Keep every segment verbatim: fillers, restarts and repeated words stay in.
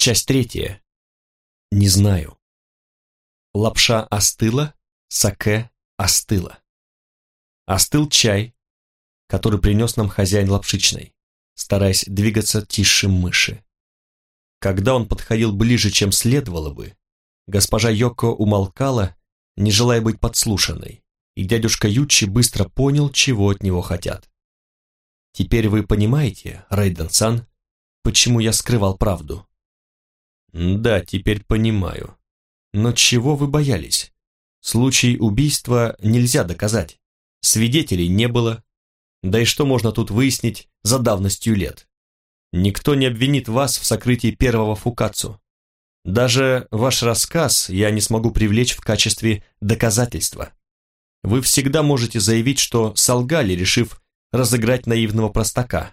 Часть третья. Не знаю. Лапша остыла, саке остыла. Остыл чай, который принес нам хозяин лапшичной, стараясь двигаться тише мыши. Когда он подходил ближе, чем следовало бы, госпожа Йоко умолкала, не желая быть подслушанной, и дядюшка Ючи быстро понял, чего от него хотят. Теперь вы понимаете, Рейден-сан, почему я скрывал правду? Да, теперь понимаю. Но чего вы боялись? Случай убийства нельзя доказать. Свидетелей не было. Да и что можно тут выяснить за давностью лет? Никто не обвинит вас в сокрытии первого фукацу. Даже ваш рассказ я не смогу привлечь в качестве доказательства. Вы всегда можете заявить, что солгали, решив разыграть наивного простака.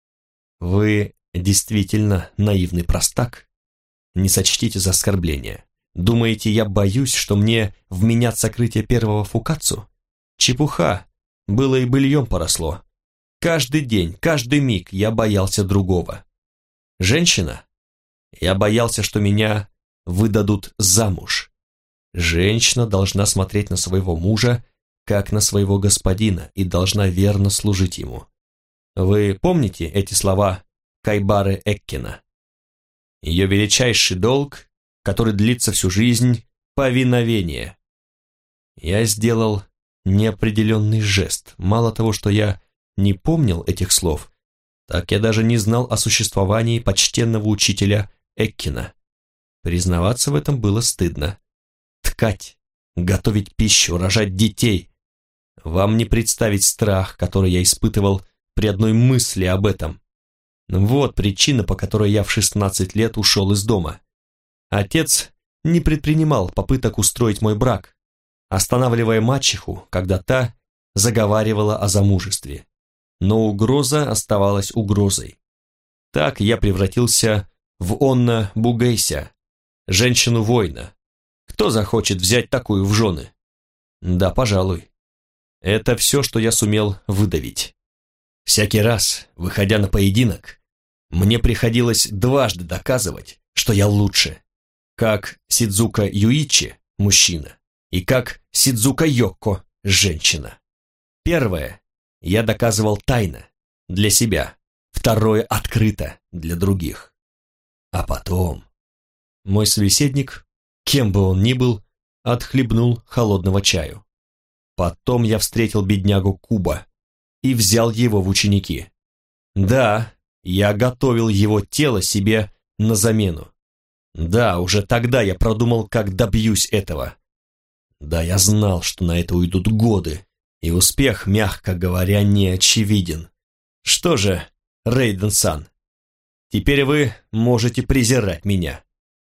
Вы действительно наивный простак? Не сочтите за оскорбление. Думаете, я боюсь, что мне вменят сокрытие первого фукацу? Чепуха, было и быльем поросло. Каждый день, каждый миг я боялся другого. Женщина? Я боялся, что меня выдадут замуж. Женщина должна смотреть на своего мужа, как на своего господина, и должна верно служить ему. Вы помните эти слова Кайбары Эккина? Ее величайший долг, который длится всю жизнь, повиновение. Я сделал неопределенный жест. Мало того, что я не помнил этих слов, так я даже не знал о существовании почтенного учителя Эккина. Признаваться в этом было стыдно. Ткать, готовить пищу, рожать детей. Вам не представить страх, который я испытывал при одной мысли об этом. Вот причина, по которой я в шестнадцать лет ушел из дома. Отец не предпринимал попыток устроить мой брак, останавливая мачеху, когда та заговаривала о замужестве. Но угроза оставалась угрозой. Так я превратился в Онна Бугейся, женщину-воина. Кто захочет взять такую в жены? Да, пожалуй. Это все, что я сумел выдавить. Всякий раз, выходя на поединок, мне приходилось дважды доказывать, что я лучше. Как Сидзука Юичи, мужчина, и как Сидзука Йоко, женщина. Первое я доказывал тайно, для себя. Второе открыто, для других. А потом... Мой собеседник, кем бы он ни был, отхлебнул холодного чаю. Потом я встретил беднягу Куба и взял его в ученики. Да, я готовил его тело себе на замену. Да, уже тогда я продумал, как добьюсь этого. Да, я знал, что на это уйдут годы, и успех, мягко говоря, не очевиден. Что же, Рейден-сан, теперь вы можете презирать меня.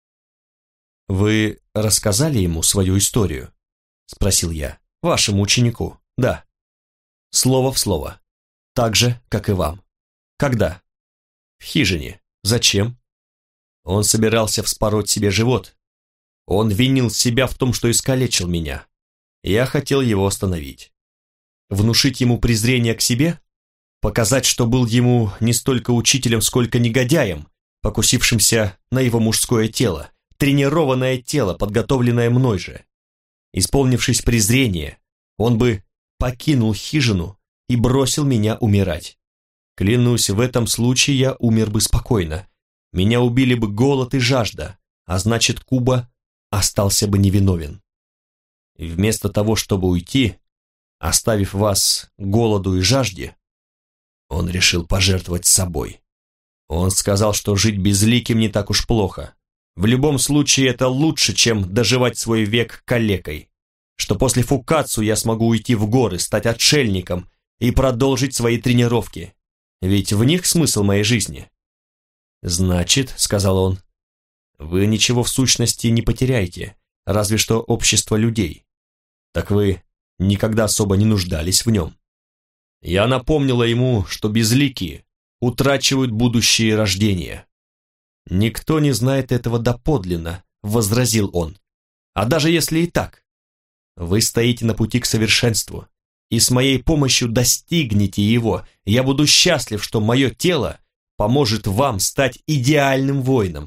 Вы рассказали ему свою историю? Спросил я. Вашему ученику, да. Слово в слово. Так же, как и вам. Когда? В хижине. Зачем? Он собирался вспороть себе живот. Он винил себя в том, что искалечил меня. Я хотел его остановить. Внушить ему презрение к себе? Показать, что был ему не столько учителем, сколько негодяем, покусившимся на его мужское тело, тренированное тело, подготовленное мной же. Исполнившись презрения, он бы покинул хижину и бросил меня умирать. Клянусь, в этом случае я умер бы спокойно. Меня убили бы голод и жажда, а значит, Куба остался бы невиновен. И вместо того, чтобы уйти, оставив вас голоду и жажде, он решил пожертвовать собой. Он сказал, что жить безликим не так уж плохо. В любом случае это лучше, чем доживать свой век калекой. Что после фукацу я смогу уйти в горы, стать отшельником и продолжить свои тренировки. Ведь в них смысл моей жизни. «Значит, — сказал он, — вы ничего в сущности не потеряете, разве что общество людей. Так вы никогда особо не нуждались в нем». Я напомнила ему, что безликие утрачивают будущие рождения. «Никто не знает этого доподлинно», — возразил он. «А даже если и так, вы стоите на пути к совершенству, и с моей помощью достигнете его. Я буду счастлив, что мое тело поможет вам стать идеальным воином.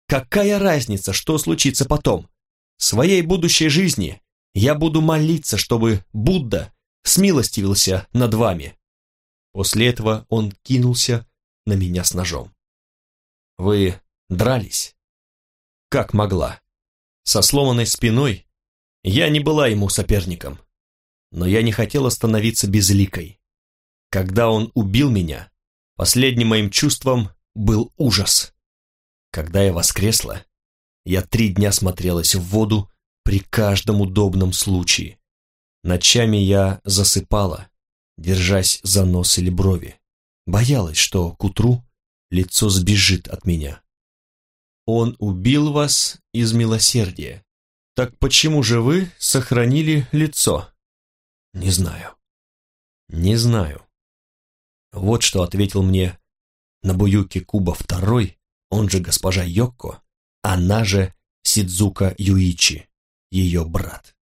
Какая разница, что случится потом? В своей будущей жизни я буду молиться, чтобы Будда смилостивился над вами. После этого он кинулся на меня с ножом. Вы дрались? Как могла? Со сломанной спиной я не была ему соперником, но я не хотела становиться безликой. Когда он убил меня, последним моим чувством был ужас. Когда я воскресла, я три дня смотрелась в воду при каждом удобном случае. Ночами я засыпала, держась за нос или брови. Боялась, что к утру лицо сбежит от меня. Он убил вас из милосердия. Так почему же вы сохранили лицо? Не знаю. Не знаю. Вот что ответил мне Нобуюки Куба второй, он же госпожа Йокко, она же Сидзука Юичи, ее брат.